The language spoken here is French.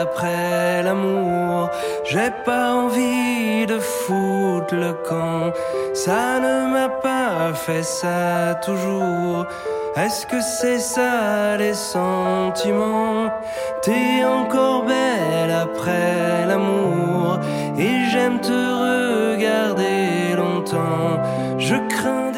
après l'amour. J'ai pas envie de foutre le camp, ça ne m'a pas fait ça toujours. Est-ce que c'est ça les sentiments? T'es encore belle après l'amour et j'aime te regarder longtemps. Je crains